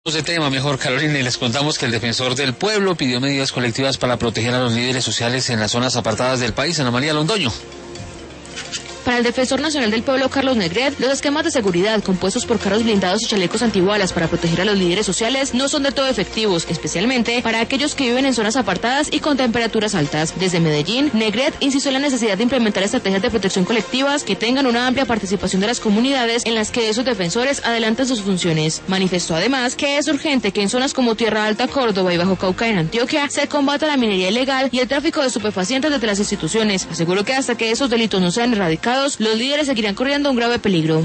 De tema mejor, Carolina, y les contamos que el defensor del pueblo pidió medidas colectivas para proteger a los líderes sociales en las zonas apartadas del país. Ana María Londoño. Para el defensor nacional del pueblo, Carlos Negret, los esquemas de seguridad compuestos por carros blindados y chalecos antibalas para proteger a los líderes sociales no son de todo efectivos, especialmente para aquellos que viven en zonas apartadas y con temperaturas altas. Desde Medellín, Negret insistió en la necesidad de implementar estrategias de protección colectivas que tengan una amplia participación de las comunidades en las que esos defensores adelantan sus funciones. Manifestó además que es urgente que en zonas como Tierra Alta, Córdoba y Bajo Cauca en Antioquia se combata la minería ilegal y el tráfico de estupefacientes desde las instituciones. Aseguró que hasta que esos delitos no sean erradicados, los líderes seguirán corriendo un grave peligro.